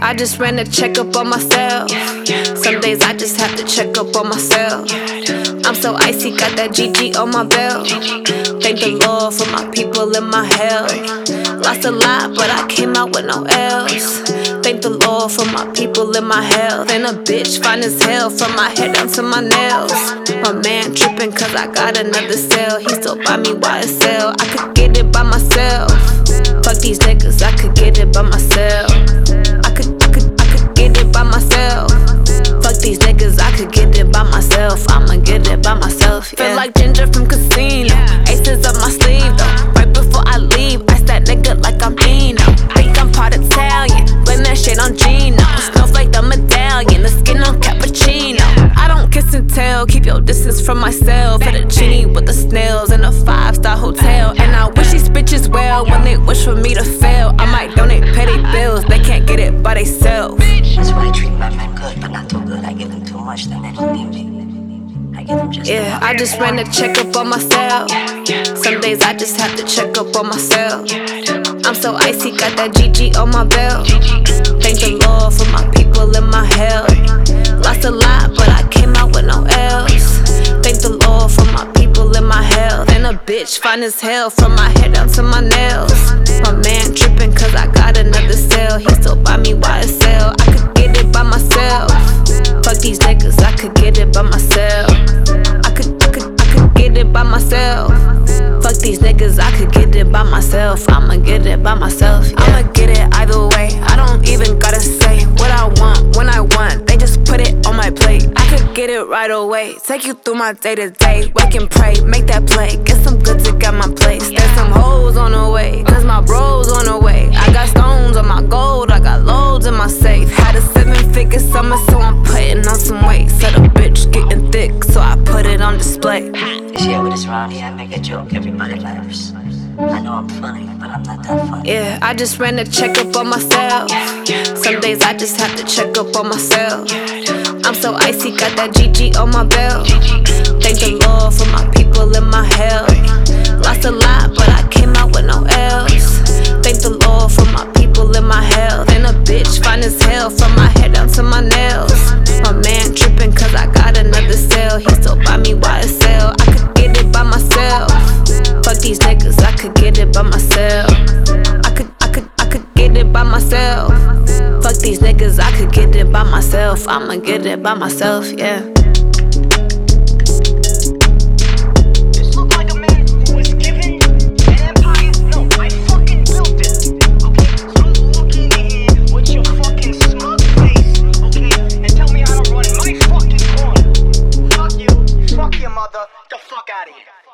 I just ran a checkup on myself. Some days I just have to check up on myself. I'm so icy, got that GG on my belt. Thank the Lord for my people in my health. Lost a lot, but I came out with no L's. Thank the Lord for my people in my health. And a bitch fine as hell from my head down to my nails. My man trippin' cause I got another cell. He still buy me YSL. I could get it by myself. Fuck these niggas, I could get it by myself. I could get it by myself. Fuck these niggas, I could get it by myself. I'ma get it by myself, yeah. Feel like Ginger from Casino. Aces up my sleeve though. Right before I leave, ice that nigga like I'm Dino. Think I'm part Italian, blame that shit on Gino. Snowflake the medallion, the skin on cappuccino. I don't kiss and tell, keep your distance from myself. Hit a genie with the snails in a 5-star hotel. And I wish these bitches well when they wish for me to fail. I might donate petty bills, they can't get it by theyself. That's why I treat my men good, but not too good. I give them too much, then they don't need me. I give them just yeah, I just ran a checkup on myself. Some days I just have to check up on myself. I'm so icy, got that GG on my belt. Thank the Lord for my people in my health. Lost a lot, but I came out with no L's. Thank the Lord for my people in my health. And a bitch fine as hell from my head down to my nails. My man trippin' cause I got another cell. He still buy me YSL. I could get it by myself. Fuck these niggas, I could get it by myself. I could get it by myself. Fuck these niggas, I could get it by myself. I'ma get it by myself, yeah. I'ma get it either way. I don't even gotta say what I want when I want. They just put it on my plate. I could get it right away. Take you through my day to day. Wake and pray, make that play. Get some good to get my place. There's some hoes on the way, cause my bros on the way. I got stones on my gold, I got loads in my safe. Had a 7-figure summer, so I'm putting on some weight. Said a bitch getting thick, so I put it on display. this year with this round here, I make a joke, everybody laughs. I know I'm funny, but I'm not that funny. Yeah, I just ran a checkup on myself. Some days I just have to check up on myself. I'm so icy, got that GG on my belt. Thank the Lord for my people in my health. Lost a lot, but I came out with no L's. Thank the Lord for my people in my health. And a bitch fine as hell from my head down to my nails. My man trippin' cause I got another cell. He still buy me YSL. I could get it by myself. Fuck these niggas, I could get it by myself. I could get it by myself. Fuck these niggas, I could get it by myself. I'ma get it by myself, yeah. This look like a man who was given an empire. No, I fucking built it. Okay, so don't walk in here with your fucking smug face, okay, and tell me how to run my fucking corner. Fuck you, fuck your mother, the fuck out of here.